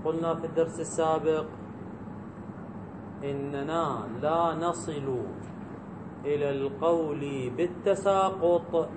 قلنا في الدرس السابق إننا لا نصل إلى القول بالتساقط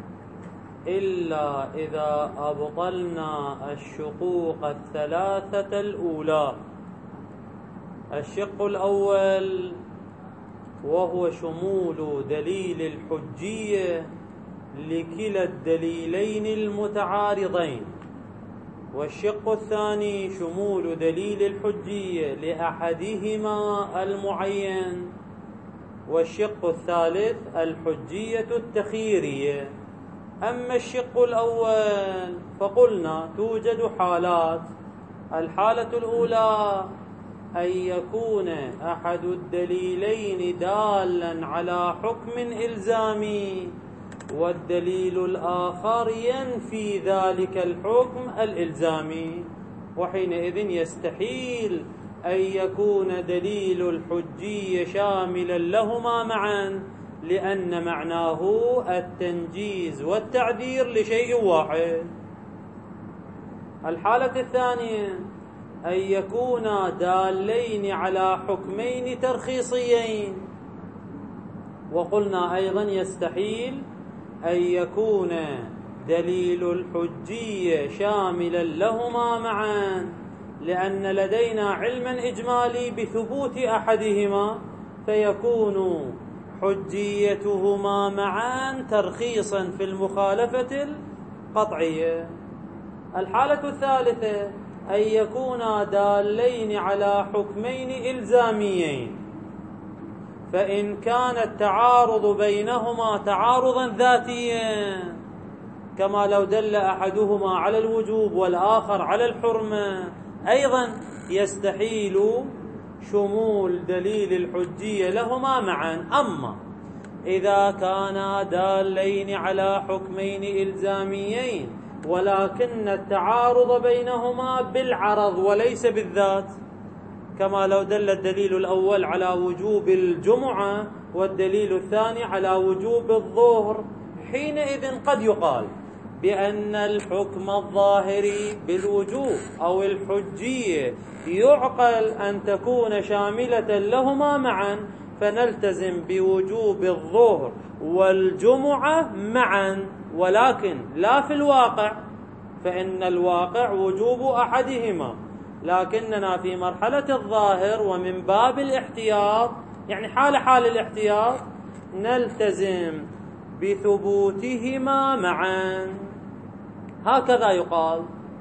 إلا إذا أبطلنا الشقوق الثلاثة الأولى. الشق الأول وهو شمول دليل الحجية لكلا الدليلين المتعارضين، والشق الثاني شمول دليل الحجية لأحدهما المعين، والشق الثالث الحجية التخييرية. أما الشق الأول فقلنا توجد حالات. الحالة الأولى أن يكون أحد الدليلين دالا على حكم إلزامي والدليل الآخر ينفي ذلك الحكم الإلزامي، وحينئذ يستحيل أن يكون دليل الحجية شاملا لهما معا، لأن معناه التنجيز والتعذير لشيء واحد. الحالة الثانية أن يكونا دالين على حكمين ترخيصيين، وقلنا أيضا يستحيل أن يكون دليل الحجية شاملا لهما معا، لأن لدينا علما إجمالي بثبوت أحدهما، فيكون حجيتهما معا ترخيصا في المخالفة القطعية. الحالة الثالثة أن يكونا دالين على حكمين إلزاميين، فإن كان التعارض بينهما تعارضا ذاتيا، كما لو دل أحدهما على الوجوب والآخر على الحرمة، أيضا يستحيل شمول دليل الحجية لهما معا. أما إذا كانا دالين على حكمين إلزاميين ولكن التعارض بينهما بالعرض وليس بالذات، كما لو دل الدليل الأول على وجوب الجمعة والدليل الثاني على وجوب الظهر، حينئذ قد يقال بأن الحكم الظاهري بالوجوب أو الحجية يعقل أن تكون شاملة لهما معا، فنلتزم بوجوب الظهر والجمعة معا، ولكن لا في الواقع، فإن الواقع وجوب أحدهما، لكننا في مرحلة الظاهر ومن باب الاحتياط، يعني حال الاحتياط، نلتزم بثبوتهما معا. هكذا يقال.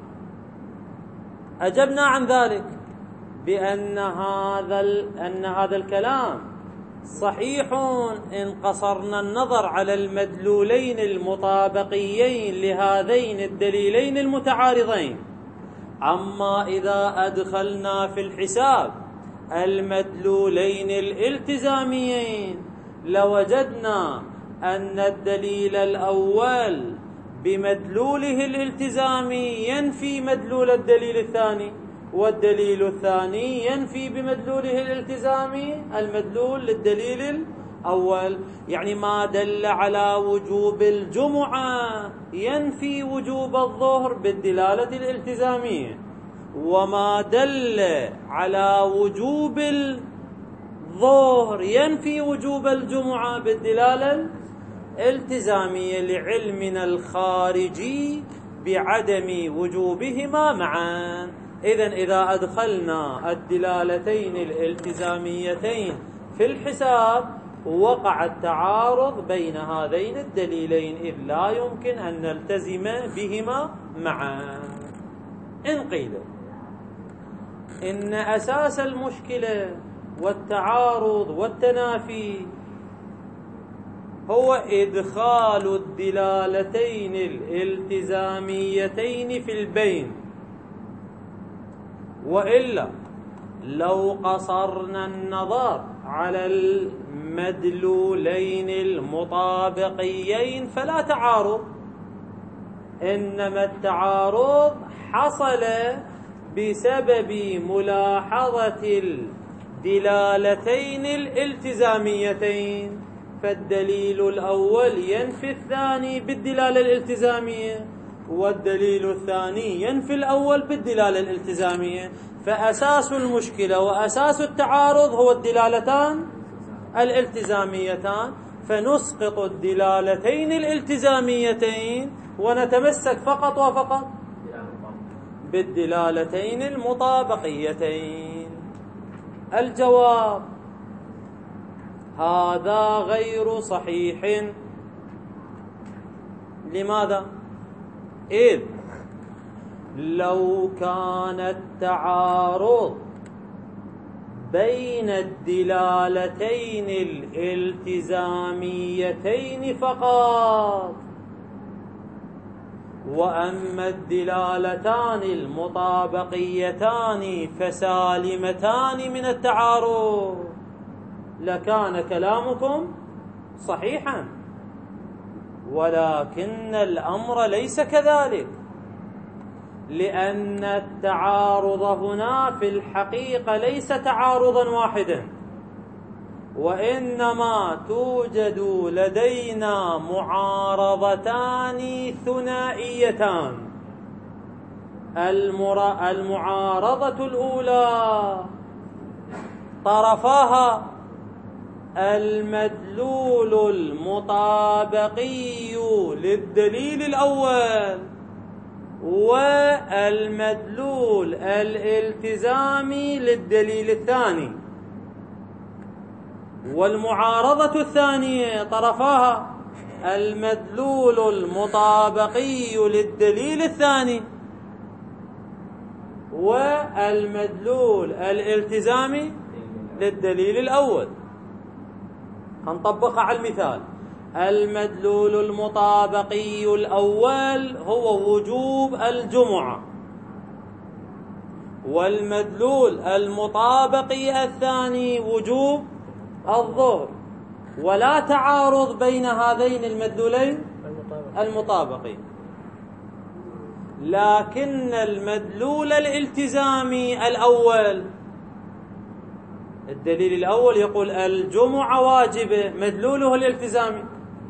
أجبنا عن ذلك بأن هذا الكلام صحيح إن قصرنا النظر على المدلولين المطابقيين لهذين الدليلين المتعارضين. أما إذا أدخلنا في الحساب المدلولين الالتزاميين لوجدنا أن الدليل الأول بمدلوله الالتزامي ينفي مدلول الدليل الثاني، والدليل الثاني ينفي بمدلوله الالتزامي المدلول للدليل الأول. يعني ما دل على وجوب الجمعة ينفي وجوب الظهر بالدلالة الالتزامية، وما دل على وجوب الظهر ينفي وجوب الجمعة بالدلالة الالتزامية، لعلمنا الخارجي بعدم وجوبهما معا. إذن إذا أدخلنا الدلالتين الالتزاميتين في الحساب وقع التعارض بين هذين الدليلين، إذ لا يمكن أن نلتزم بهما معا. إن قيل إن أساس المشكلة والتعارض والتنافي هو إدخال الدلالتين الالتزاميتين في البين، وإلا لو قصرنا النظر على المدلولين المطابقيين فلا تعارض، إنما التعارض حصل بسبب ملاحظة الدلالتين الالتزاميتين، فالدليل الأول ينفي الثاني بالدلالة الالتزامية، والدليل الثاني ينفي الأول بالدلالة الالتزامية. فأساس المشكلة وأساس التعارض هو الدلالتان الالتزاميتان، فنسقط الدلالتين الالتزاميتين ونتمسك فقط وفقط بالدلالتين المطابقيتين. الجواب: هذا غير صحيح. لماذا؟ إذ لو كان التعارض بين الدلالتين الالتزاميتين فقط، وأما الدلالتان المطابقيتان فسالمتان من التعارض، لكان كلامكم صحيحا. ولكن الأمر ليس كذلك، لأن التعارض هنا في الحقيقة ليس تعارضا واحدا، وإنما توجد لدينا معارضتان ثنائيتان. المعارضة الأولى طرفاها المدلول المطابقي للدليل الأول والمدلول الالتزامي للدليل الثاني، والمعارضة الثانية طرفاها المدلول المطابقي للدليل الثاني والمدلول الالتزامي للدليل الأول. هنطبقها على المثال. المدلول المطابقي الأول هو وجوب الجمعة، والمدلول المطابقي الثاني وجوب الظهر، ولا تعارض بين هذين المدلولين المطابقين. لكن المدلول الالتزامي الأول، الدليل الأول يقول الجمعة واجبة، مدلوله الالتزامي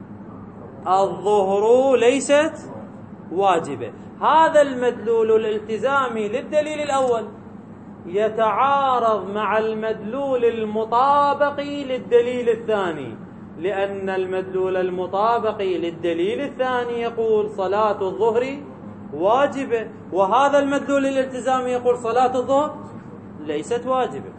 الظهر ليست واجبة. هذا المدلول الالتزامي للدليل الأول يتعارض مع المدلول المطابقي للدليل الثاني، لأن المدلول المطابقي للدليل الثاني يقول صلاة الظهر واجبة، وهذا المدلول الالتزامي يقول صلاة الظهر ليست واجبة.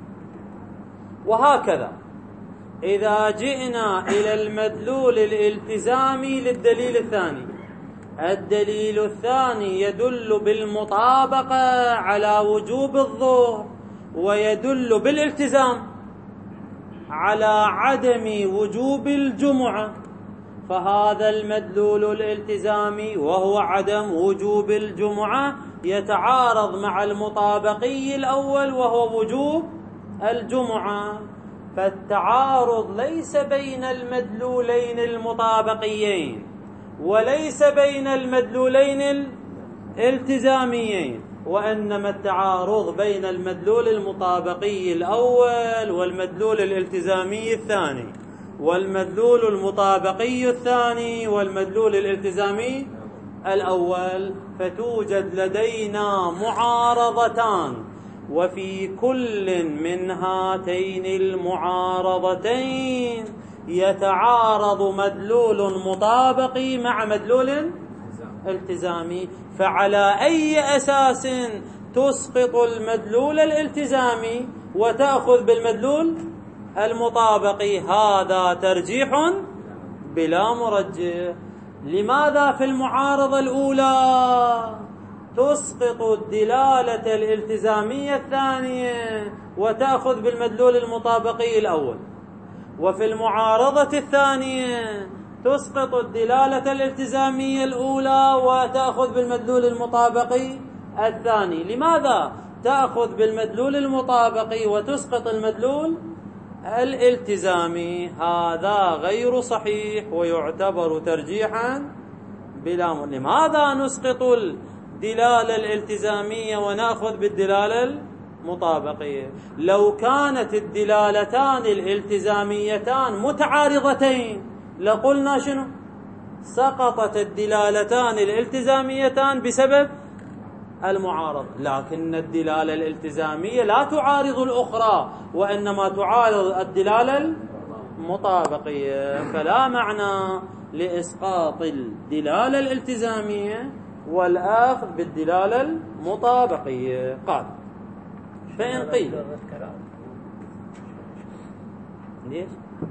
وهكذا إذا جئنا إلى المدلول الالتزامي للدليل الثاني، الدليل الثاني يدل بالمطابقة على وجوب الظهر، ويدل بالالتزام على عدم وجوب الجمعة، فهذا المدلول الالتزامي وهو عدم وجوب الجمعة يتعارض مع المطابقي الأول وهو وجوب الجمعة. فالتعارض ليس بين المدلولين المطابقيين وليس بين المدلولين الالتزاميين، وإنما التعارض بين المدلول المطابقي الأول والمدلول الالتزامي الثاني، والمدلول المطابقي الثاني والمدلول الالتزامي الأول. فتوجد لدينا معارضتان، وفي كل من هاتين المعارضتين يتعارض مدلول مطابقي مع مدلول التزامي. فعلى أي أساس تسقط المدلول الالتزامي وتأخذ بالمدلول المطابقي؟ هذا ترجيح بلا مرجح. لماذا في المعارضة الأولى تسقط الدلالة الالتزامية الثانية وتأخذ بالمدلول المطابقي الأول، وفي المعارضة الثانية تسقط الدلالة الالتزامية الأولى وتأخذ بالمدلول المطابقي الثاني؟ لماذا تأخذ بالمدلول المطابقي وتسقط المدلول الالتزامي؟ هذا غير صحيح ويعتبر ترجيحا بلا مرجح. لماذا نسقط الدلالة الالتزامية ونأخذ بالدلالة المطابقية؟ لو كانت الدلالتان الالتزاميتان متعارضتين لقلنا شنو؟ سقطت الدلالتان الالتزاميتان بسبب المعارضة، لكن الدلالة الالتزامية لا تعارض الأخرى وإنما تعارض الدلالة المطابقية، فلا معنى لإسقاط الدلالة الالتزامية والآخذ بالدلالة المطابقية. قال فإن قيل ليش؟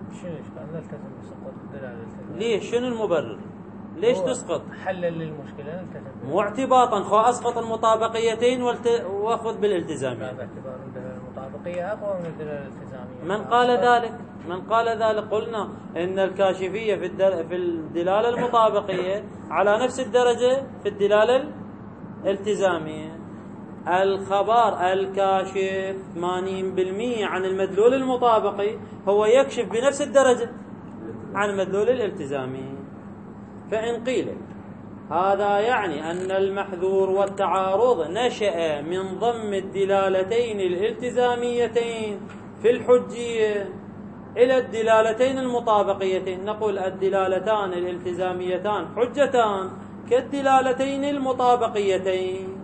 ليش؟ شنو المبرر؟ ليش تسقط؟ حلا للمشكلة مو اعتباطا، خو أسقط المطابقيتين وأخذ بالالتزامية. باعتبار المطابقية أقوى من الدلالة الالتزامية. من قال ذلك؟ من قال ذلك؟ قلنا إن الكاشفية في الدلالة المطابقية على نفس الدرجة في الدلالة الالتزامية. الخبر الكاشف 80% عن المدلول المطابقي هو يكشف بنفس الدرجة عن المدلول الالتزامي. فإن قيل هذا يعني أن المحذور والتعارض نشأ من ضم الدلالتين الالتزاميتين في الحجية إلى الدلالتين المطابقيتين، نقول الدلالتان الالتزاميتان حجتان كالدلالتين المطابقيتين،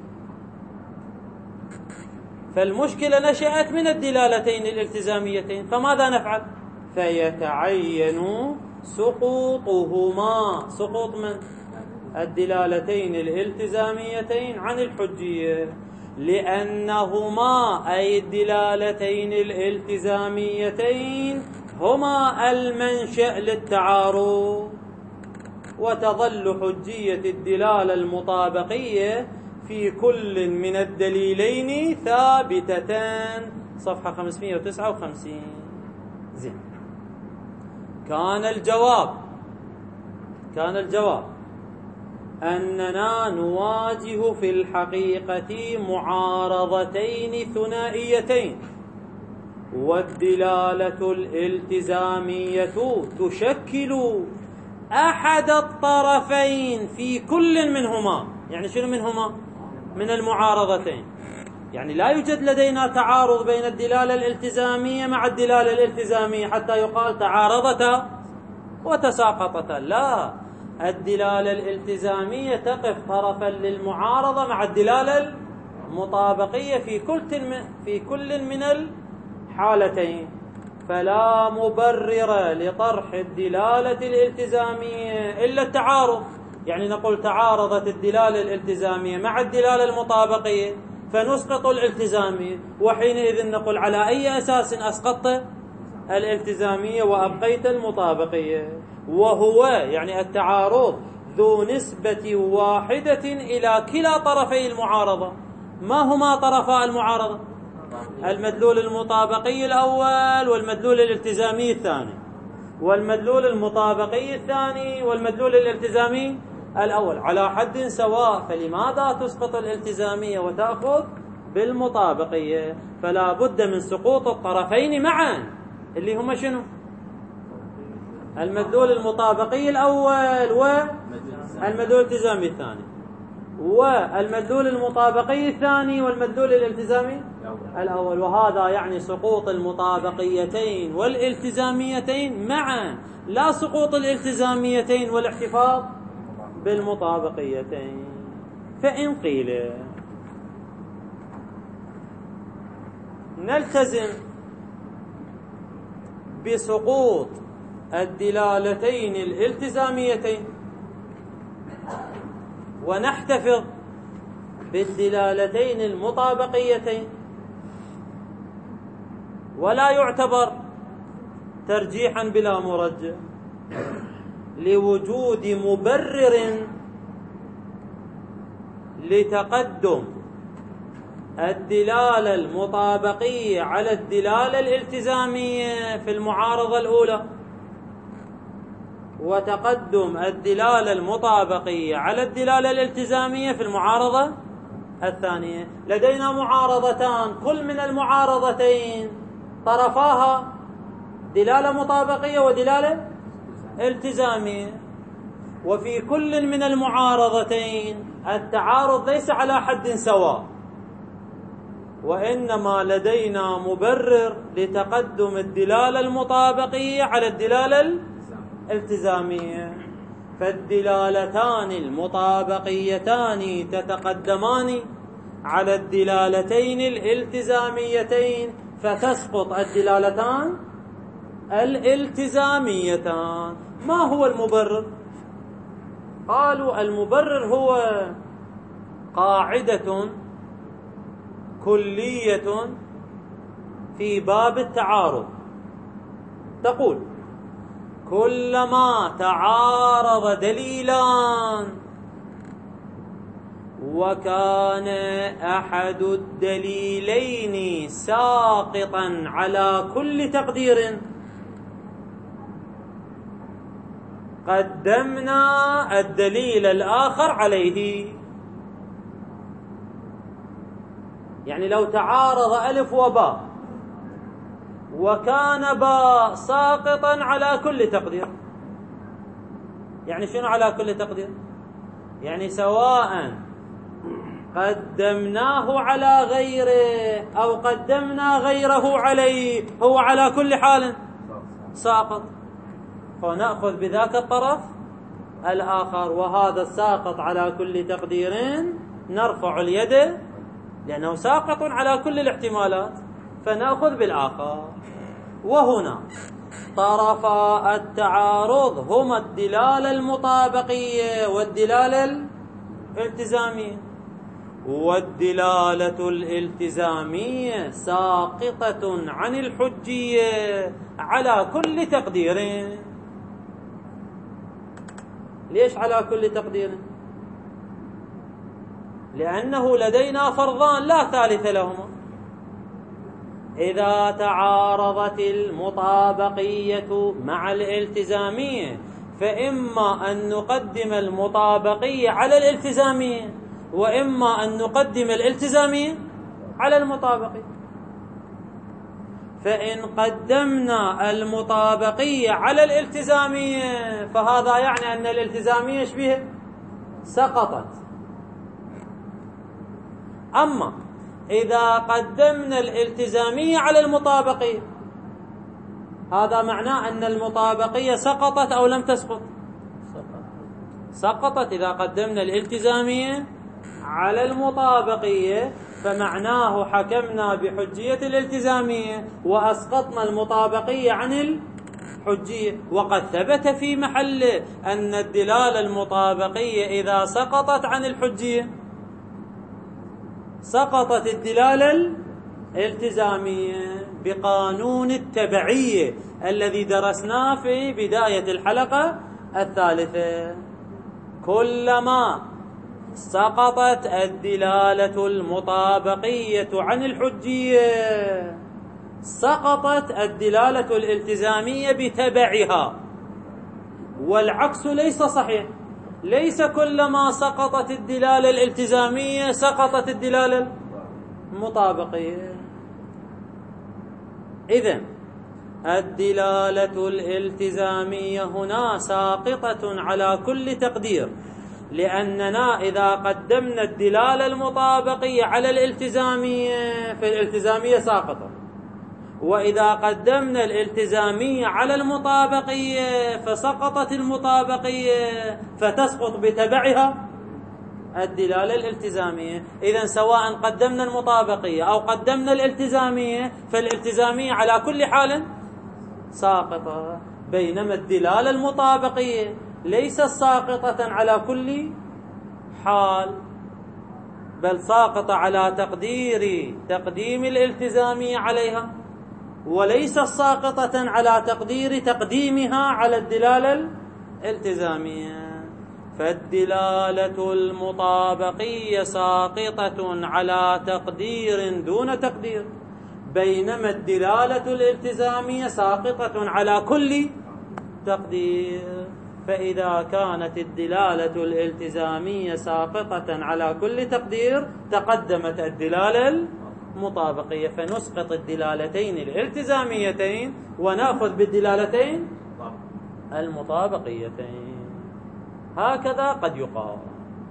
فالمشكلة نشأت من الدلالتين الالتزاميتين، فماذا نفعل؟ فيتعين سقوطهما، سقوط من الدلالتين الالتزاميتين عن الحجية، لأنهما أي الدلالتين الالتزاميتين هما المنشأ للتعارض، وتظل حجية الدلالة المطابقية في كل من الدليلين ثابتتان. صفحة 559. زين. كان الجواب أننا نواجه في الحقيقة معارضتين ثنائيتين، والدلالة الالتزامية تشكل أحد الطرفين في كل منهما. يعني شنو منهما؟ من المعارضتين. يعني لا يوجد لدينا تعارض بين الدلالة الالتزامية مع الدلالة الالتزامية حتى يقال تعارضتا وتساقطتا، لا، الدلالة الالتزامية تقف طرفا للمعارضة مع الدلالة المطابقية في كل من الحالتين، فلا مبرر لطرح الدلالة الالتزامية إلا التعارض. يعني نقول تعارضت الدلالة الالتزامية مع الدلالة المطابقية فنسقط الالتزامية، وحينئذ نقول على أي أساس أسقطت الالتزامية وأبقيت المطابقية؟ وهو يعني التعارض ذو نسبة واحدة إلى كلا طرفي المعارضة. ما هما طرفا المعارضة؟ المدلول المطابقي الأول والمدلول الالتزامي الثاني، والمدلول المطابقي الثاني والمدلول الالتزامي الأول على حد سواء، فلماذا تسقط الالتزامية وتأخذ بالمطابقية؟ فلا بد من سقوط الطرفين معا، اللي هما شنو؟ المدلول المطابقي الأول والمدلول الالتزامي الثاني، والمدلول المطابقي الثاني والمدلول الالتزامي الأول، وهذا يعني سقوط المطابقيتين والالتزاميتين معا، لا سقوط الالتزاميتين والاحتفاظ بالمطابقيتين. فإن قيل نلتزم بسقوط الدلالتين الالتزاميتين ونحتفظ بالدلالتين المطابقيتين، ولا يعتبر ترجيحا بلا مرجح لوجود مبرر لتقدم الدلالة المطابقية على الدلالة الالتزامية في المعارضة الأولى، وتقدم الدلالة المطابقية على الدلالة الالتزامية في المعارضة الثانية. لدينا معارضتان، كل من المعارضتين طرفاها دلالة مطابقية ودلالة التزامية، وفي كل من المعارضتين التعارض ليس على حد سواء، وإنما لدينا مبرر لتقدم الدلالة المطابقية على الدلالة الالتزامية. فالدلالتان المطابقيتان تتقدمان على الدلالتين الالتزاميتين، فتسقط الدلالتان الالتزاميتان. ما هو المبرر؟ قالوا المبرر هو قاعدة كلية في باب التعارض، تقول: كلما تعارض دليلان وكان أحد الدليلين ساقطا على كل تقدير قدمنا الدليل الآخر عليه. يعني لو تعارض ألف وباء وكان باء ساقطا على كل تقدير، يعني شنو على كل تقدير؟ يعني سواء قدمناه على غيره أو قدمنا غيره عليه، هو على كل حال ساقط، فنأخذ بذاك الطرف الآخر. وهذا الساقط على كل تقدير نرفع اليد لأنه ساقط على كل الاحتمالات، فنأخذ بالآخر. وهنا طرفا التعارض هما الدلالة المطابقية والدلالة الالتزامية، والدلالة الالتزامية ساقطة عن الحجية على كل تقدير. ليش على كل تقدير؟ لأنه لدينا فرضان لا ثالث لهما. إذا تعارضت المطابقية مع الالتزامية فإما أن نقدم المطابقية على الالتزامية، وإما أن نقدم الالتزامية على المطابقية. فإن قدمنا المطابقية على الالتزامية فهذا يعني أن الالتزامية شبه سقطت. أما إذا قدمنا الالتزامية على المطابقية هذا معناه أن المطابقية سقطت أو لم تسقط؟ سقطت. إذا قدمنا الالتزامية على المطابقية فمعناه حكمنا بحجية الالتزامية وأسقطنا المطابقية عن الحجية. وقد ثبت في محله أن الدلالة المطابقية إذا سقطت عن الحجية سقطت الدلالة الالتزامية بقانون التبعية الذي درسناه في بداية الحلقة الثالثة. كلما سقطت الدلالة المطابقية عن الحجية سقطت الدلالة الالتزامية بتبعها، والعكس ليس صحيح. ليس كلما سقطت الدلالة الالتزامية سقطت الدلالة المطابقية. إذن الدلالة الالتزامية هنا ساقطة على كل تقدير، لأننا إذا قدمنا الدلالة المطابقية على الالتزامية فالالتزامية ساقطة، وإذا قدمنا الالتزامية على المطابقية فسقطت المطابقية فتسقط بتبعها الدلالة الالتزامية. إذن سواء قدمنا المطابقية أو قدمنا الالتزامية فالالتزامية على كل حال ساقطة، بينما الدلالة المطابقية ليست ساقطة على كل حال، بل ساقطة على تقدير تقديم الالتزامية عليها، وليست ساقطة على تقدير تقديمها على الدلالة الالتزامية. فالدلالة المطابقية ساقطة على تقدير دون تقدير، بينما الدلالة الالتزامية ساقطة على كل تقدير. فإذا كانت الدلالة الالتزامية ساقطة على كل تقدير تقدمت الدلالة المطابقية، فنسقط الدلالتين الالتزاميتين ونأخذ بالدلالتين المطابقيتين. هكذا قد يقال.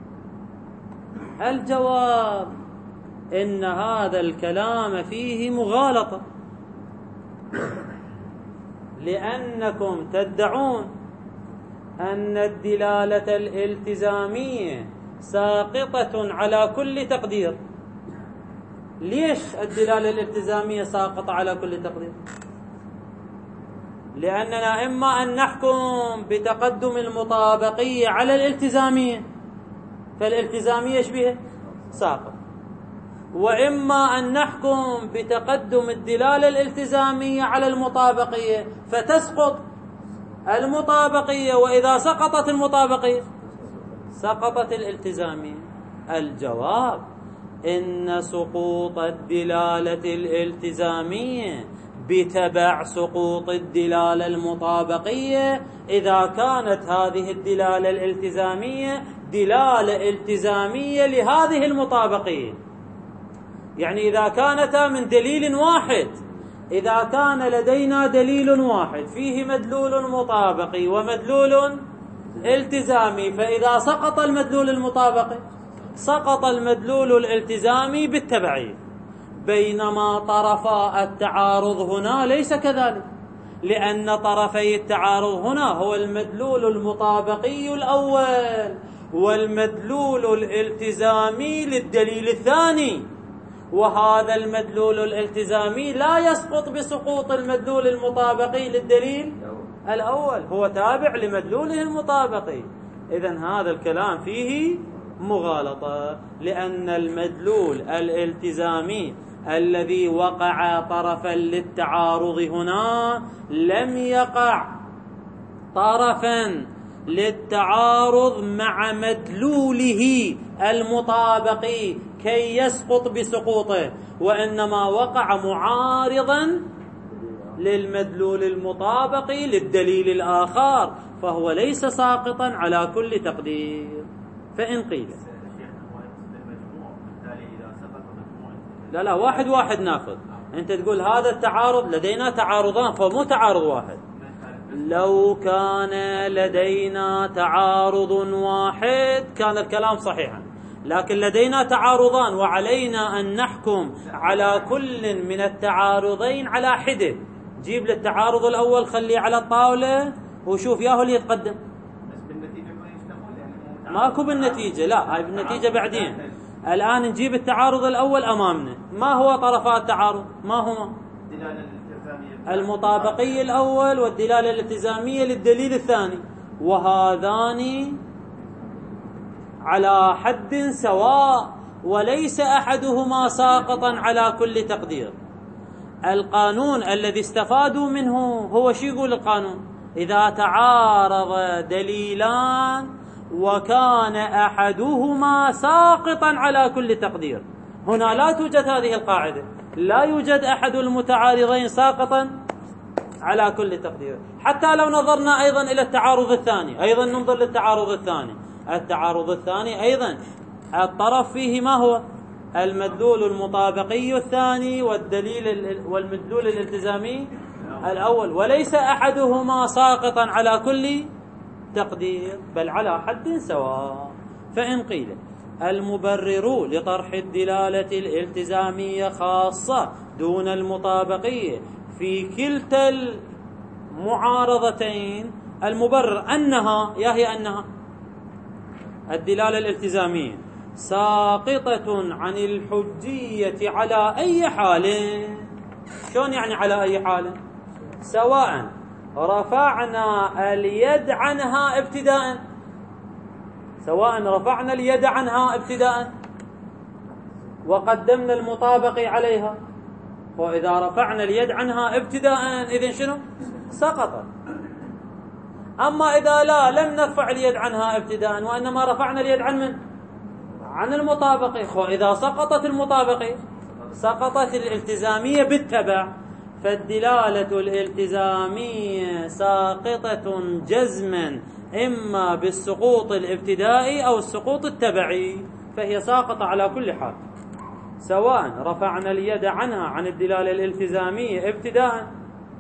الجواب: إن هذا الكلام فيه مغالطة، لأنكم تدعون أن الدلالة الالتزامية ساقطة على كل تقدير. ليش الدلالة الالتزامية ساقطة على كل تقدير؟ لأننا إما أن نحكم بتقدم المطابقية على الالتزامية، فالالتزامية ايش بها؟ ساقط. وإما أن نحكم بتقدم الدلالة الالتزامية على المطابقية فتسقط المطابقية، وإذا سقطت المطابقية سقطت الالتزامية. الجواب: إن سقوط الدلالة الالتزامية بتبع سقوط الدلالة المطابقية إذا كانت هذه الدلالة الالتزامية دلالة التزامية لهذه المطابقية. يعني إذا كانتا من دليل واحد، إذا كان لدينا دليل واحد فيه مدلول مطابقي ومدلول التزامي، فإذا سقط المدلول المطابقي سقط المدلول الالتزامي بالتبعية. بينما طرفا التعارض هنا ليس كذلك، لأن طرفي التعارض هنا هو المدلول المطابقي الأول والمدلول الالتزامي للدليل الثاني، وهذا المدلول الالتزامي لا يسقط بسقوط المدلول المطابقي للدليل الأول، هو تابع لمدلوله المطابقي. إذن هذا الكلام فيه مغالطة، لأن المدلول الالتزامي الذي وقع طرفا للتعارض هنا لم يقع طرفا للتعارض مع مدلوله المطابقي كي يسقط بسقوطه، وإنما وقع معارضا للمدلول المطابقي للدليل الآخر، فهو ليس ساقطا على كل تقدير. فإن قيل لا واحد واحد ناخذ. أنت تقول هذا التعارض لدينا تعارضان، فمو تعارض واحد. لو كان لدينا تعارض واحد كان الكلام صحيحا، لكن لدينا تعارضان وعلينا أن نحكم على كل من التعارضين على حدة. جيب للتعارض الأول خليه على الطاولة وشوف ياهو اللي يتقدم. ماكو بالنتيجة، لا هاي بالنتيجة بعدين. الآن نجيب التعارض الأول أمامنا. ما هو طرفات التعارض؟ ما هما؟ المطابقي الأول والدلالة الالتزامية للدليل الثاني، وهذان على حد سواء وليس أحدهما ساقطا على كل تقدير. القانون الذي استفادوا منه هو شو يقول القانون؟ إذا تعارض دليلان وكان أحدهما ساقطا على كل تقدير. هنا لا توجد هذه القاعدة، لا يوجد أحد المتعارضين ساقطا على كل تقدير. حتى لو نظرنا أيضا إلى التعارض الثاني، أيضا ننظر للتعارض الثاني. التعارض الثاني أيضا الطرف فيه ما هو؟ المدلول المطابقي الثاني والمدلول الالتزامي الأول، وليس أحدهما ساقطا على كل تقدير بل على حد سواء. فإن قيل المبرر لطرح الدلالة الالتزامية خاصة دون المطابقية في كلتا المعارضتين، المبرر أنها أنها الدلالة الالتزامية ساقطة عن الحجية على أي حال. شلون يعني على أي حال؟ سواء رفعنا اليد عنها ابتداء، سواء رفعنا اليد عنها ابتداء وقدمنا المطابق عليها، وإذا رفعنا اليد عنها ابتداء إذن شنو؟ سقطت. أما إذا لم نرفع اليد عنها ابتداء وإنما رفعنا اليد عن من؟ عن المطابق، وإذا سقطت المطابق سقطت الالتزامية بالتبع. فالدلالة الالتزامية ساقطة جزما إما بالسقوط الابتدائي أو السقوط التبعي، فهي ساقطة على كل حال، سواء رفعنا اليد عنها عن الدلالة الالتزامية ابتداء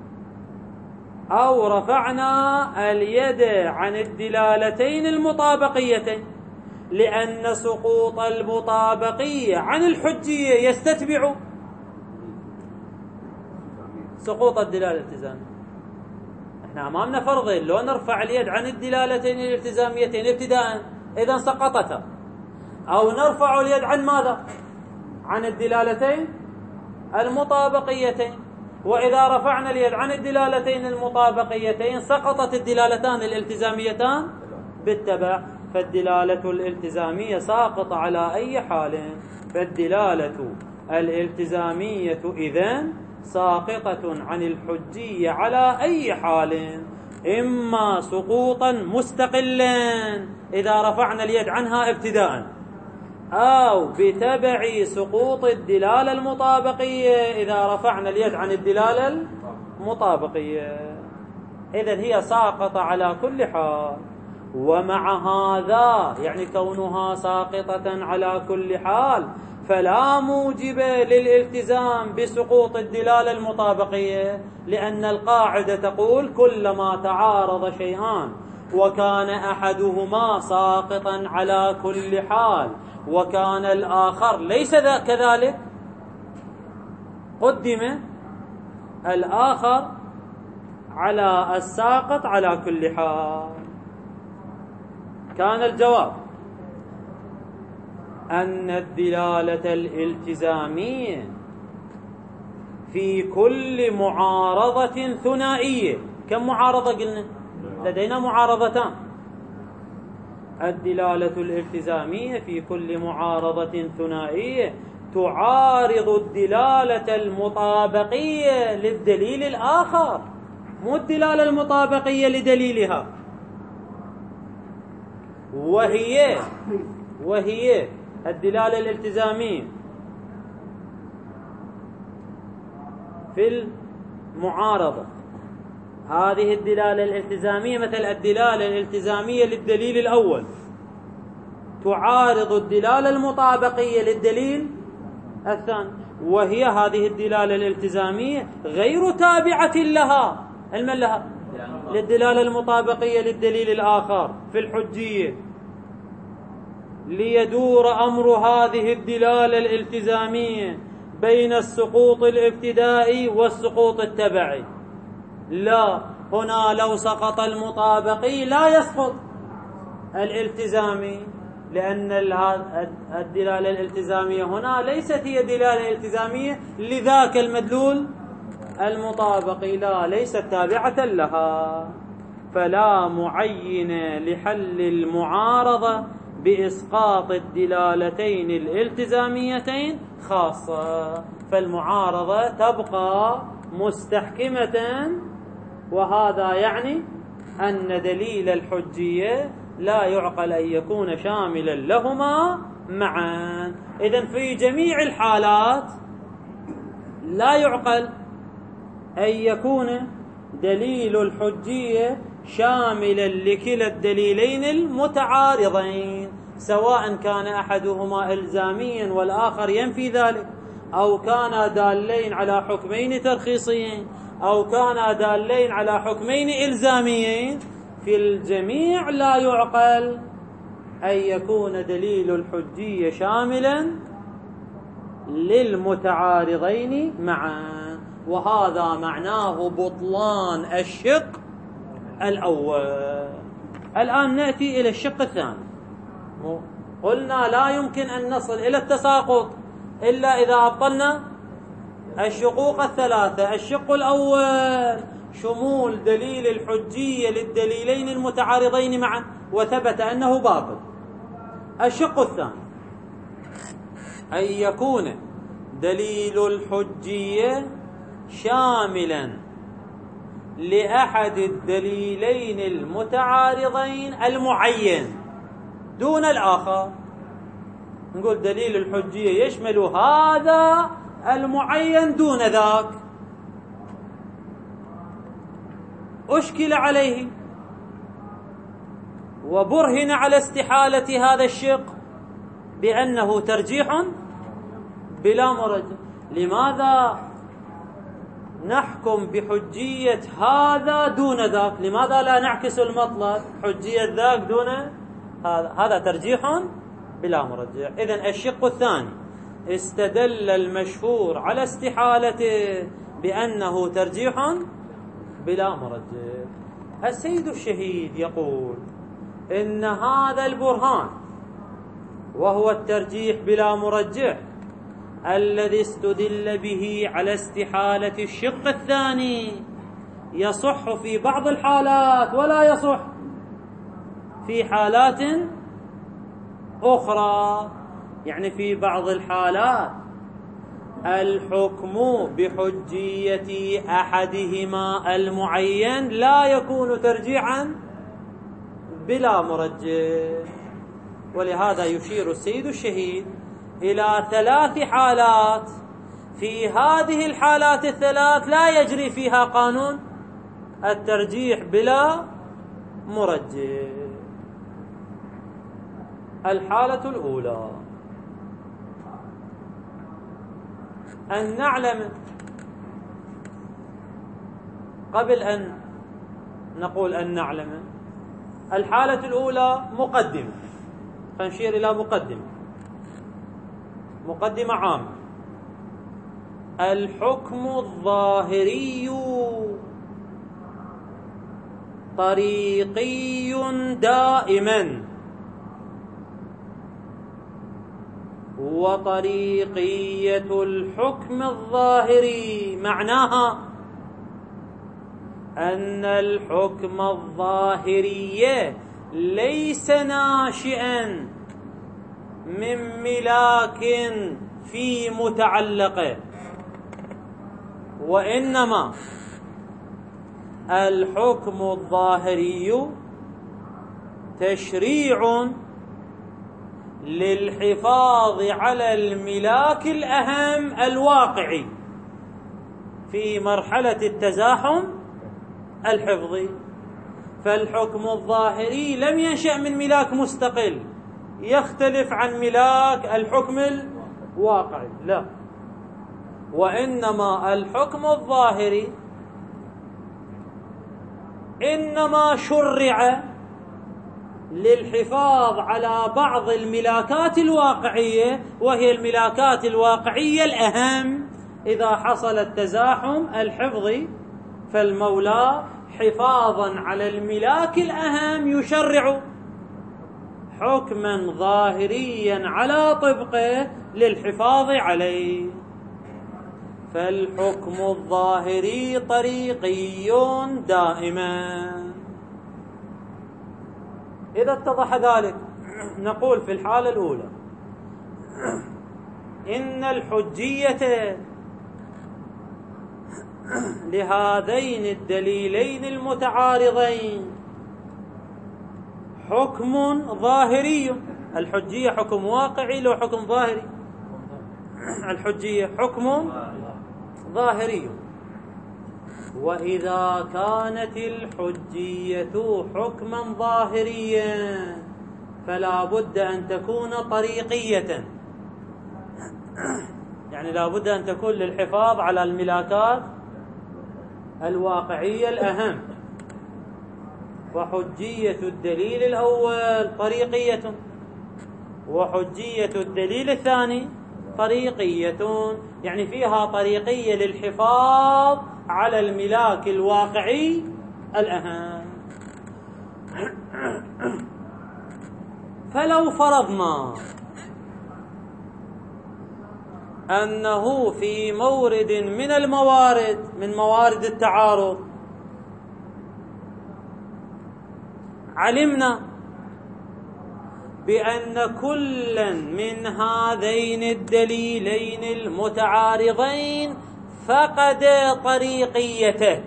أو رفعنا اليد عن الدلالتين المطابقيتين، لأن سقوط المطابقية عن الحجية يستتبع سقوط الدلالة الالتزامية. أمامنا فرضين: لو نرفع اليد عن الدلالتين الالتزاميتين ابتداء إذا سقطتا، أو نرفع اليد عن ماذا؟ عن الدلالتين المطابقيتين. وإذا رفعنا اليد عن الدلالتين المطابقيتين سقطت الدلالتان الالتزاميتان بالتبع، فالدلالة الالتزامية ساقطة على أي حال. فالدلالة الالتزامية إذن ساقطة عن الحجية على أي حال، إما سقوطا مستقلا إذا رفعنا اليد عنها ابتداء، أو بتبع سقوط الدلالة المطابقية إذا رفعنا اليد عن الدلالة المطابقية. إذن هي ساقطة على كل حال. ومع هذا يعني كونها ساقطة على كل حال فلا موجب للالتزام بسقوط الدلالة المطابقية، لأن القاعدة تقول: كلما تعارض شيئان وكان أحدهما ساقطا على كل حال وكان الآخر ليس كذلك قدم الآخر على الساقط على كل حال. كان الجواب أن الدلالة الالتزامية في كل معارضة ثنائية. كم معارضة قلنا؟ لدينا معارضتان. الدلالة الالتزامية في كل معارضة ثنائية تعارض الدلالة المطابقية للدليل الآخر، مو الدلالة المطابقية لدليلها. وهي الدلالة الالتزامية في المعارضة. هذه الدلالة الالتزامية مثل الدلالة الالتزامية للدليل الأول تعارض الدلالة المطابقية للدليل الثاني، وهي هذه الدلالة الالتزامية غير تابعة لها للدلالة المطابقية للدليل الآخر في الحجية، ليدور أمر هذه الدلالة الالتزامية بين السقوط الابتدائي والسقوط التبعي. لا، هنا لو سقط المطابقي لا يسقط الالتزامي، لأن الدلالة الالتزامية هنا ليست هي دلالة التزامية لذاك المدلول المطابقي، لا، ليست تابعة لها. فلا معين لحل المعارضة بإسقاط الدلالتين الالتزاميتين خاصة، فالمعارضة تبقى مستحكمة. وهذا يعني أن دليل الحجية لا يعقل أن يكون شاملا لهما معا. إذن في جميع الحالات لا يعقل أن يكون دليل الحجية شاملا لكلا الدليلين المتعارضين، سواء كان أحدهما إلزاميا والآخر ينفي ذلك، أو كانا دالين على حكمين ترخيصيين، أو كانا دالين على حكمين إلزاميين. في الجميع لا يعقل أن يكون دليل الحجية شاملا للمتعارضين معا، وهذا معناه بطلان الشق الأول. الآن نأتي إلى الشق الثاني. قلنا لا يمكن أن نصل إلى التساقط إلا إذا أبطلنا الشقوق الثلاثة. الشق الأول شمول دليل الحجية للدليلين المتعارضين معا وثبت أنه باطل. الشق الثاني أن يكون دليل الحجية شاملا لأحد الدليلين المتعارضين المعين دون الآخر. نقول دليل الحجية يشمل هذا المعين دون ذاك. أشكل عليه وبرهن على استحالة هذا الشق بأنه ترجيح بلا مرجح. لماذا نحكم بحجية هذا دون ذاك؟ لماذا لا نعكس المطلب حجية ذاك دون هذا؟ هذا ترجيح بلا مرجح. إذن الشق الثاني استدل المشهور على استحالته بأنه ترجيح بلا مرجح. السيد الشهيد يقول إن هذا البرهان وهو الترجيح بلا مرجح الذي استدل به على استحالة الشق الثاني يصح في بعض الحالات ولا يصح في حالات أخرى. يعني في بعض الحالات الحكم بحجية أحدهما المعين لا يكون ترجيحا بلا مرجح. ولهذا يشير السيد الشهيد إلى 3 حالات، في هذه الحالات الثلاث لا يجري فيها قانون الترجيح بلا مرجح. الحالة الأولى أن نعلم، قبل أن نقول أن نعلم، الحالة الأولى مقدمة، فنشير إلى مقدمة عامة. الحكم الظاهري طريقي دائما، وطريقية الحكم الظاهري معناها أن الحكم الظاهري ليس ناشئا من ملاك في متعلقه، وإنما الحكم الظاهري تشريع للحفاظ على الملاك الأهم الواقعي في مرحلة التزاحم الحفظي. فالحكم الظاهري لم ينشأ من ملاك مستقل يختلف عن ملاك الحكم الواقعي، لا، وإنما الحكم الظاهري إنما شرع للحفاظ على بعض الملاكات الواقعية، وهي الملاكات الواقعية الأهم إذا حصل التزاحم الحفظي، فالمولى حفاظا على الملاك الأهم يشرع حكما ظاهريا على طبقه للحفاظ عليه. فالحكم الظاهري طريقي دائما. إذا اتضح ذلك نقول في الحالة الأولى إن الحجية لهذين الدليلين المتعارضين حكم ظاهري. الحجية حكم واقعي لو حكم ظاهري؟ الحجية حكم ظاهري. وإذا كانت الحجية حكما ظاهريا فلا بد أن تكون طريقية، يعني لا بد أن تكون للحفاظ على الملاكات الواقعية الأهم. وحجية الدليل الأول طريقية، وحجية الدليل الثاني طريقية، يعني فيها طريقية للحفاظ على الملاك الواقعي الأهم. فلو فرضنا أنه في مورد من الموارد من موارد التعارض علمنا بأن كلا من هذين الدليلين المتعارضين فقد طريقيته.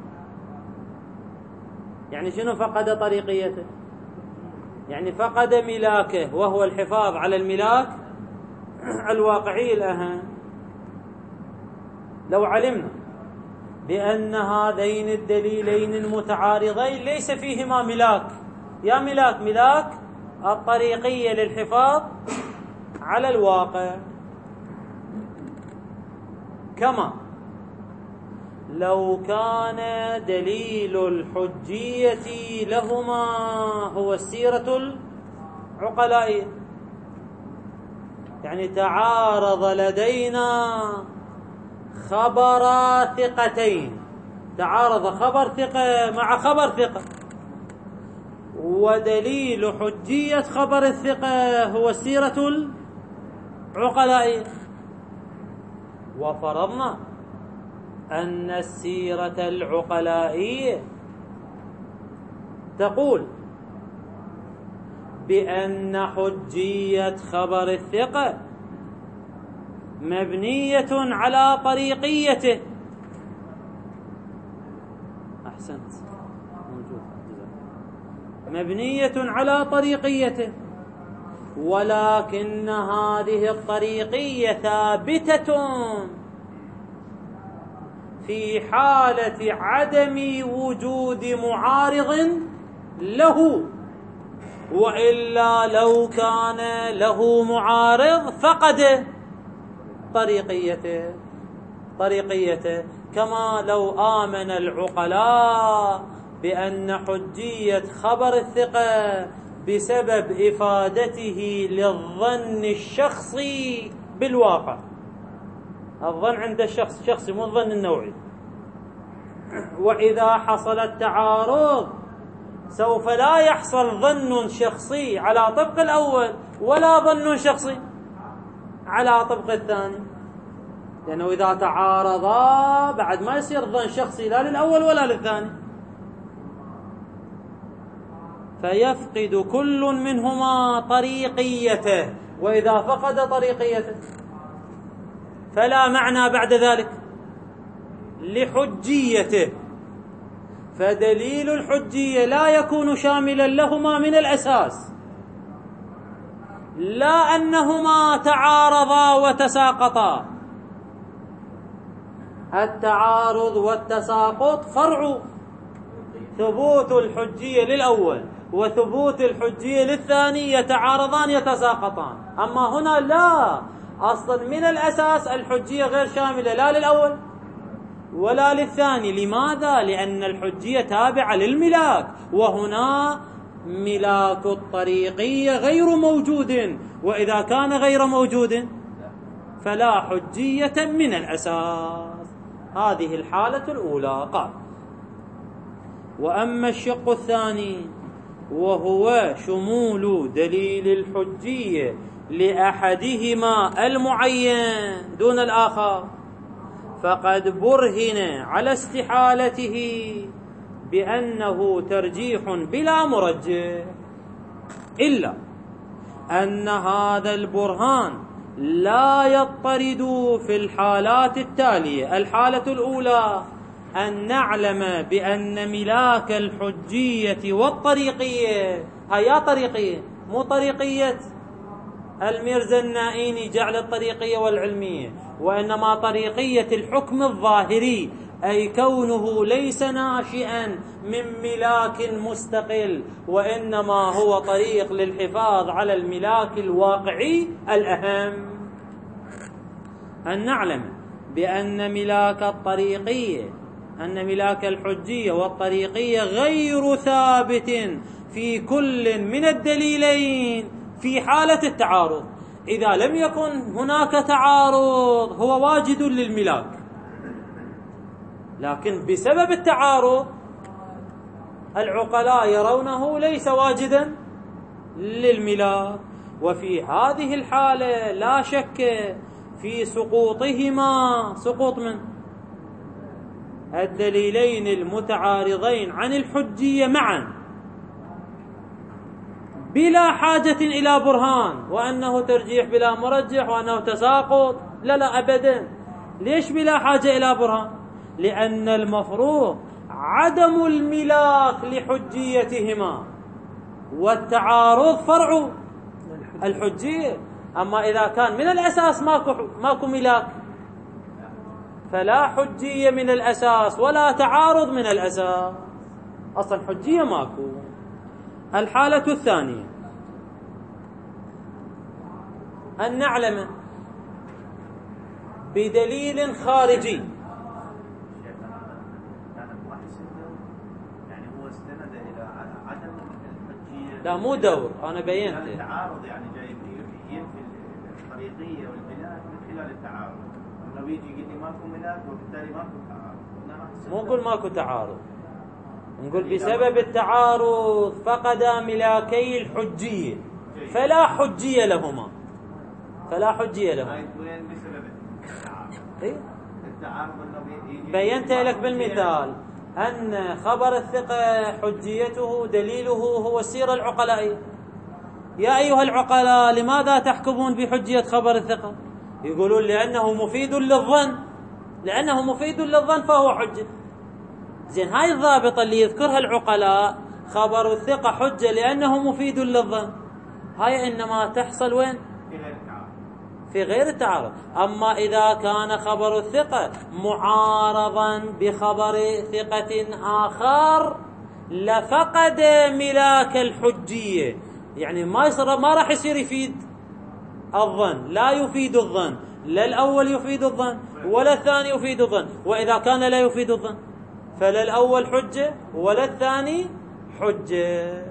يعني شنو فقد طريقيته؟ يعني فقد ملاكه، وهو الحفاظ على الملاك الواقعي الأهم. لو علمنا بأن هذين الدليلين المتعارضين ليس فيهما ملاك، يا ملاك الطريقية للحفاظ على الواقع، كما لو كان دليل الحجية لهما هو السيرة العقلائية، يعني تعارض لدينا خبر ثقتين، تعارض خبر ثقة مع خبر ثقة، ودليل حجية خبر الثقة هو السيرة العقلائية. وفرضنا أن السيرة العقلائية تقول بأن حجية خبر الثقة مبنية على طريقيته. أحسنت، موجود، مبنية على طريقيته، ولكن هذه الطريقية ثابتة في حالة عدم وجود معارض له، وإلا لو كان له معارض فقد طريقيته، كما لو آمن العقلاء بأن حجية خبر الثقة بسبب إفادته للظن الشخصي بالواقع. الظن عند الشخص شخصي، مو الظن النوعي. وإذا حصل التعارض سوف لا يحصل ظن شخصي على طبق الأول ولا ظن شخصي على طبق الثاني، لأنه إذا تعارضا بعد ما يصير ظن شخصي لا للأول ولا للثاني، فيفقد كل منهما طريقيته. وإذا فقد طريقيته فلا معنى بعد ذلك لحجيته، فدليل الحجية لا يكون شاملا لهما من الأساس، لا أنهما تعارضا وتساقطا. التعارض والتساقط فرع ثبوت الحجية للأول وثبوت الحجية للثاني، يتعارضان يتساقطان. أما هنا لا، أصلا من الأساس الحجية غير شاملة لا للأول ولا للثاني. لماذا؟ لأن الحجية تابعة للملاك، وهنا ملاك الطريقية غير موجود، وإذا كان غير موجود فلا حجية من الأساس. هذه الحالة الأولى. قال: وأما الشق الثاني وهو شمول دليل الحجية لأحدهما المعين دون الآخر، فقد برهن على استحالته بأنه ترجيح بلا مرجح، إلا أن هذا البرهان لا يضطرد في الحالات التالية. الحالة الأولى أن نعلم بأن ملاك الحجية والطريقية، هيا طريقية مو طريقية الميرزا النائيني جعل الطريقية والعلمية، وإنما طريقية الحكم الظاهري، أي كونه ليس ناشئا من ملاك مستقل، وإنما هو طريق للحفاظ على الملاك الواقعي الأهم. أن نعلم بأن ملاك الطريقية، أن ملاك الحجية والطريقية غير ثابت في كل من الدليلين في حالة التعارض. إذا لم يكن هناك تعارض هو واجد للملاك، لكن بسبب التعارض العقلاء يرونه ليس واجدا للملاك. وفي هذه الحالة لا شك في سقوطهما، سقوط من الدليلين المتعارضين عن الحجية معا بلا حاجة إلى برهان، وأنه ترجيح بلا مرجح وأنه تساقط، لا أبدا. ليش بلا حاجة إلى برهان؟ لأن المفروض عدم الملاك لحجيتهما، والتعارض فرع الحجية. أما إذا كان من الأساس ماكو ملاك فلا حجية من الأساس ولا تعارض من الأساس، أصلا حجية ماكو. الحالة الثانية أن نعلم بدليل خارجي، لا مو دور، أنا بينت التعارض يعني جاي ينفي الطريقية والملاك من خلال التعارض، انه بيجي يقول لي ماكو ملاك وبالتالي ماكو تعارض، مو نقول ماكو تعارض، نقول بسبب التعارض فقدا ملاكي الحجية فلا حجية لهما، فلا حجية لهما. وين بسبب التعارض؟ بينت لك بالمثال أن خبر الثقة حجيته دليله هو السيرة العقلائية. يا أيها العقلاء لماذا تحكمون بحجية خبر الثقة؟ يقولون لأنه مفيد للظن، لأنه مفيد للظن فهو حجة. زين، هاي الضابطة اللي يذكرها العقلاء، خبر الثقة حجة لأنه مفيد للظن، هاي إنما تحصل وين؟ في غير التعارض. أما إذا كان خبر الثقة معارضا بخبر ثقة آخر لفقد ملاك الحجية، يعني ما راح يصير يفيد الظن، لا يفيد الظن، لا الأول يفيد الظن ولا الثاني يفيد الظن. وإذا كان لا يفيد الظن فلا الأول حجة ولا الثاني حجة،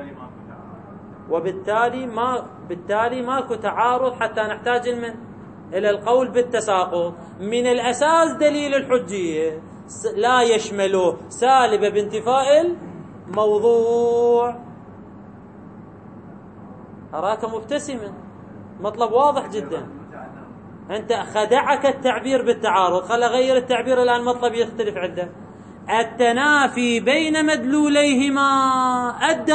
وبالتالي ماكو تعارض حتى نحتاج إلى القول بالتساقط. من الأساس دليل الحجية لا يشمله سالب بانتفاء الموضوع. أراك مبتسما، مطلب واضح جدا. أنت خدعك التعبير بالتعارض، خل أغير التعبير الآن، مطلب يختلف عندك. التنافي بين مدلوليهما أدى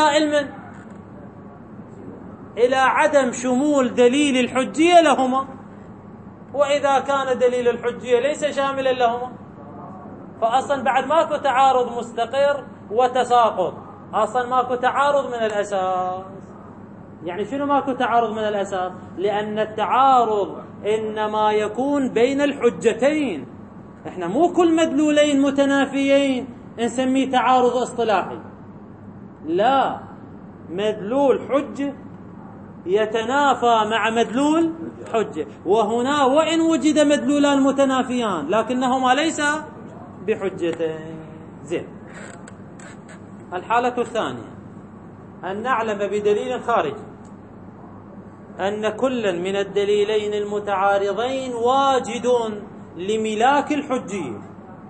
إلى عدم شمول دليل الحجية لهما، وإذا كان دليل الحجية ليس شاملا لهما فأصلا بعد ماكو تعارض مستقر وتساقط، أصلا ماكو تعارض من الأساس. يعني شنو ماكو تعارض من الأساس؟ لأن التعارض إنما يكون بين الحجتين، إحنا مو كل مدلولين متنافيين نسميه تعارض اصطلاحي، لا، مدلول حجة يتنافى مع مدلول حجة، وهنا وإن وجد مدلولان متنافيان لكنهما ليس بحجتين. زين، الحالة الثانية أن نعلم بدليل خارجي أن كلا من الدليلين المتعارضين واجد لملاك الحجية.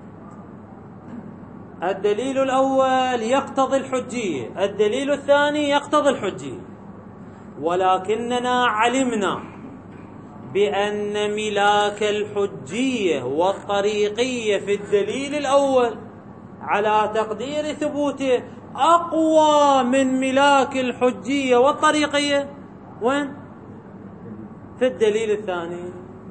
الدليل الأول يقتضي الحجية، الدليل الثاني يقتضي الحجية، ولكننا علمنا بأن ملاك الحجية والطريقية في الدليل الأول على تقدير ثبوته أقوى من ملاك الحجية والطريقية وين؟ في الدليل الثاني.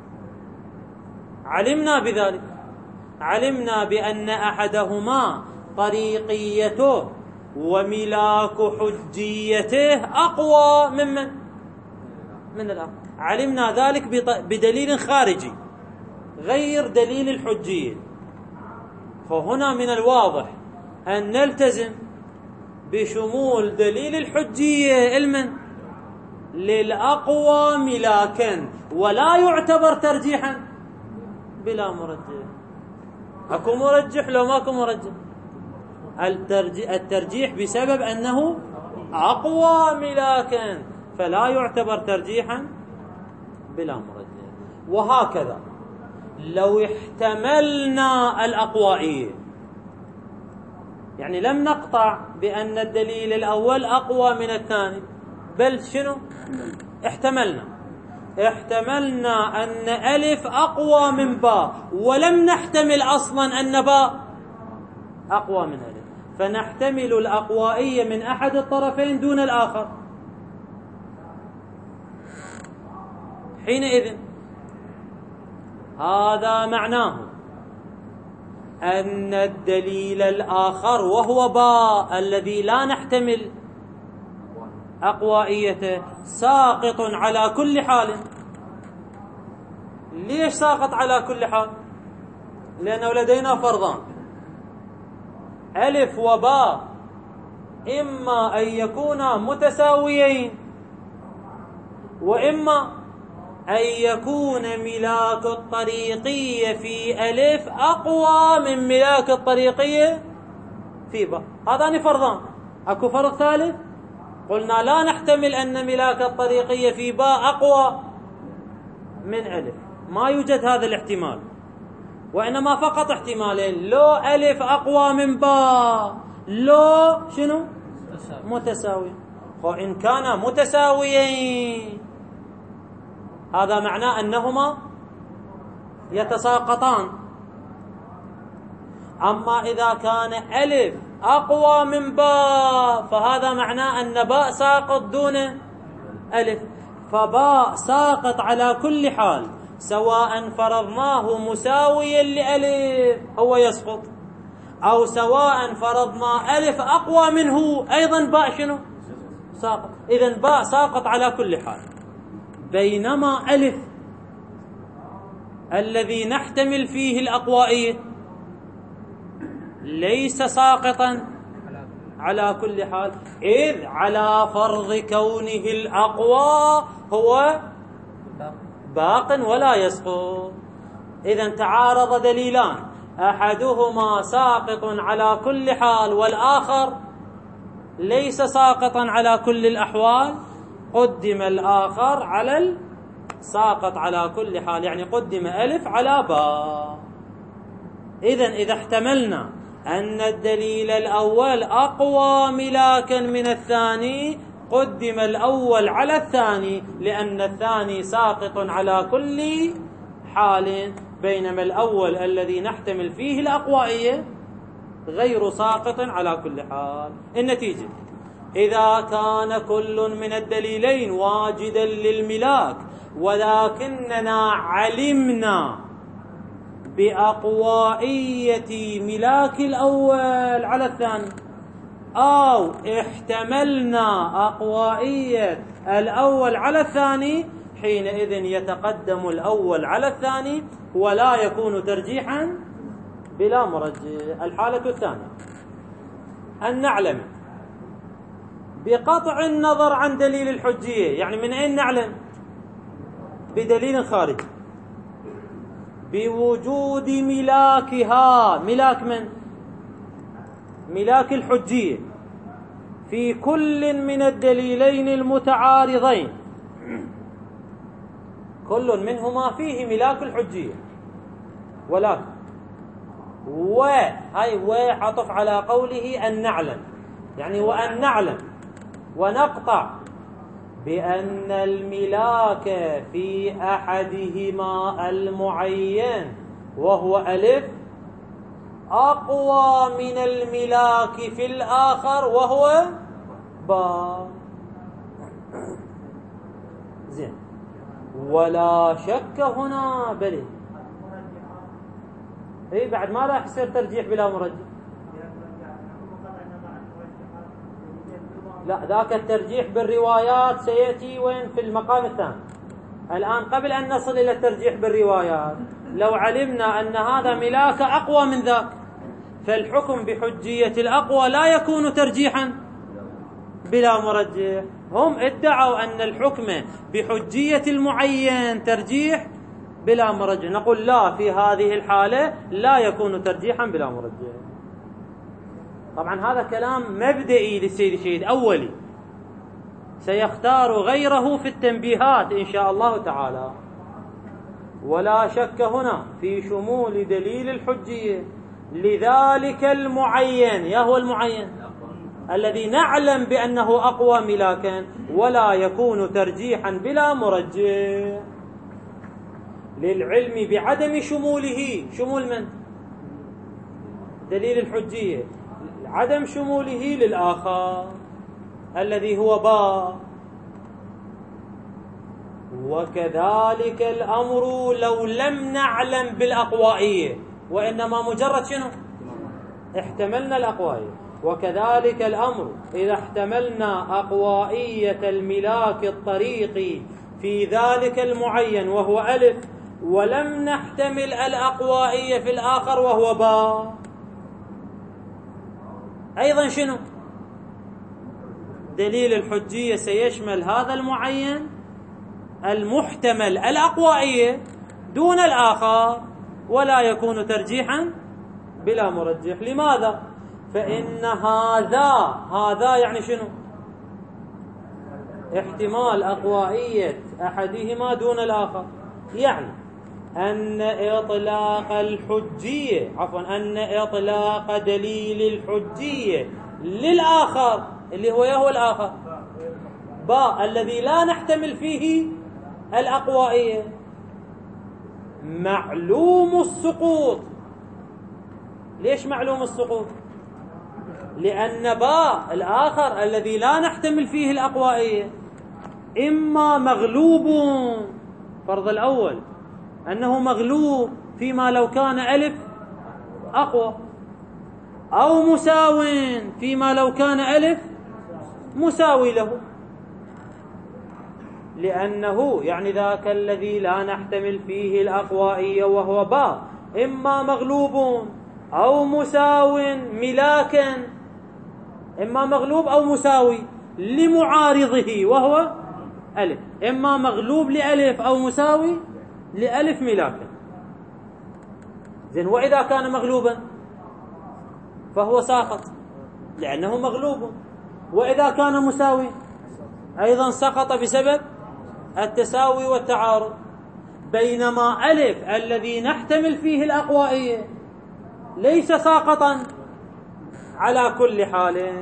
علمنا بذلك، علمنا بأن أحدهما طريقيته وملاك حجيته أقوى من الآخر. علمنا ذلك بدليل خارجي غير دليل الحجية. فهنا من الواضح أن نلتزم بشمول دليل الحجية للأقوى ملاكا، ولا يعتبر ترجيحا بلا مرجح. أكو مرجح لو ماكو مرجح؟ الترجيح بسبب أنه أقوى ملاكا فلا يعتبر ترجيحا بلا مرجح. وهكذا لو احتملنا الأقوائية، يعني لم نقطع بأن الدليل الأول أقوى من الثاني، بل شنو؟ احتملنا أن ألف أقوى من باء، ولم نحتمل أصلا أن باء أقوى من ألف، فنحتمل الأقوائية من أحد الطرفين دون الآخر. حينئذ هذا معناه أن الدليل الآخر وهو باء الذي لا نحتمل أقوائيته ساقط على كل حال. ليش ساقط على كل حال؟ لأنه لدينا فرضان، ألف وباء إما أن يكونا متساويين، وإما أن يكون ملاك الطريقية في ألف أقوى من ملاك الطريقية في باء. هذان فرضان. أكو فرض ثالث؟ قلنا لا نحتمل أن ملاك الطريقية في باء أقوى من ألف، ما يوجد هذا الاحتمال. وإنما فقط احتمالين، لو ألف أقوى من باء، لو شنو متساوي. وإن كانا متساويين هذا معناه أنهما يتساقطان. أما إذا كان ألف أقوى من باء فهذا معناه أن باء ساقط دون ألف، فباء ساقط على كل حال، سواء فرضناه مساويا لألف هو يسقط، أو سواء فرضنا ألف أقوى منه أيضا باء شنو ساقط. إذن باء ساقط على كل حال، بينما ألف الذي نحتمل فيه الأقوائية ليس ساقطا على كل حال، إذ على فرض كونه الأقوى هو باق ولا يسقط. إذن تعارض دليلان، أحدهما ساقط على كل حال والآخر ليس ساقطا على كل الأحوال، قدم الآخر على الساقط على كل حال، يعني قدم ألف على باء. إذن إذا احتملنا أن الدليل الأول أقوى ملاكا من الثاني قدم الأول على الثاني، لأن الثاني ساقط على كل حال، بينما الأول الذي نحتمل فيه الأقوائية غير ساقط على كل حال. النتيجة إذا كان كل من الدليلين واجدا للملاك ولكننا علمنا بأقوائية ملاك الأول على الثاني، أو احتملنا أقوائية الأول على الثاني، حينئذ يتقدم الأول على الثاني ولا يكون ترجيحا بلا مرجح. الحالة الثانية أن نعلم بقطع النظر عن دليل الحجية، يعني من أين نعلم؟ بدليل خارجي، بوجود ملاكها، ملاك من؟ ملاك الحجية في كل من الدليلين المتعارضين، كل منهما فيه ملاك الحجية، ولكن هاي عطف على قوله أن نعلم، يعني وأن نعلم ونقطع بأن الملاك في أحدهما المعين وهو ألف أقوى من الملاك في الآخر وهو باء. زين، ولا شك هنا بل بعد ما راح يصير ترجيح بلا مرجح. لا، ذاك الترجيح بالروايات سيأتي وين؟ في المقام الثاني. الآن قبل أن نصل إلى الترجيح بالروايات، لو علمنا أن هذا ملاك أقوى من ذاك فالحكم بحجية الأقوى لا يكون ترجيحا بلا مرجح. هم ادعوا أن الحكم بحجية المعين ترجيح بلا مرجح، نقول لا، في هذه الحالة لا يكون ترجيحا بلا مرجح. طبعا هذا كلام مبدئي للسيد الشهيد أولي، سيختار غيره في التنبيهات إن شاء الله تعالى. ولا شك هنا في شمول دليل الحجية لذلك المعين، يا هو المعين الذي نعلم بأنه أقوى ملاكا، ولا يكون ترجيحا بلا مرجح للعلم بعدم شموله. شمول من؟ دليل الحجية، عدم شموله للآخر الذي هو باء. وكذلك الأمر لو لم نعلم بالأقوائية وإنما مجرد شنو؟ احتملنا الأقوائية. وكذلك الأمر إذا احتملنا أقوائية الملاك الطريقي في ذلك المعين وهو ألف، ولم نحتمل الأقوائية في الآخر وهو باء، أيضا شنو؟ دليل الحجية سيشمل هذا المعين المحتمل الأقوائية دون الآخر، ولا يكون ترجيحا بلا مرجح. لماذا؟ فإن هذا يعني شنو؟ احتمال أقوائية أحدهما دون الآخر، يعني أن إطلاق الحجية أن إطلاق دليل الحجية للآخر اللي هو يهو الآخر باء الذي لا نحتمل فيه الأقوائية معلوم السقوط. ليش معلوم السقوط؟ لأن باء الآخر الذي لا نحتمل فيه الأقوائية إما مغلوب، فرض الأول أنه مغلوب فيما لو كان ألف أقوى، أو مساو فيما لو كان ألف مساوي له، لأنه يعني ذاك الذي لا نحتمل فيه الأقوائية وهو باء إما مغلوب أو مساو ملاكا، إما مغلوب أو مساوي لمعارضه وهو ألف، إما مغلوب لألف أو مساوي لألف ملاكا. زين، وإذا كان مغلوبا فهو ساقط لأنه مغلوب، وإذا كان مساوي أيضا سقط بسبب التساوي والتعارض. بينما ألف الذي نحتمل فيه الأقوائية ليس ساقطا على كل حال.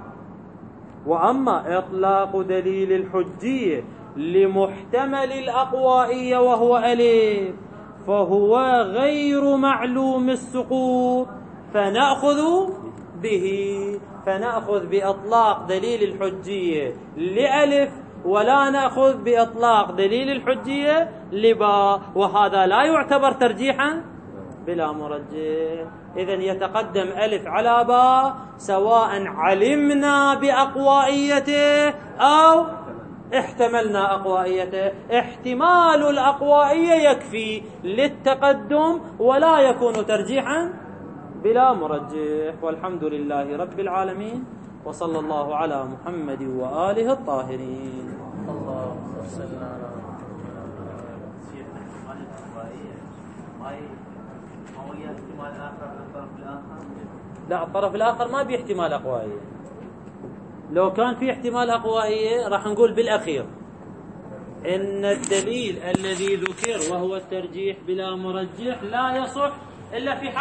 وأما إطلاق دليل الحجية لمحتمل الأقوائية وهو ألف فهو غير معلوم السقوط، فنأخذ بإطلاق دليل الحجية لألف ولا نأخذ بإطلاق دليل الحجية لباء، وهذا لا يعتبر ترجيحا بلا مرجح. إذن يتقدم ألف على باء سواء علمنا بأقوائيته أو احتملنا أقوائيته. احتمال الأقوائية يكفي للتقدم ولا يكون ترجيحا بلا مرجح. والحمد لله رب العالمين، وصلى الله على محمد وآله الطاهرين. اللهم صل على لا، الطرف الآخر ما باحتمال أقوائية. لو كان في احتمال أقوائية راح نقول بالأخير إن الدليل الذي ذكر وهو الترجيح بلا مرجح لا يصح إلا في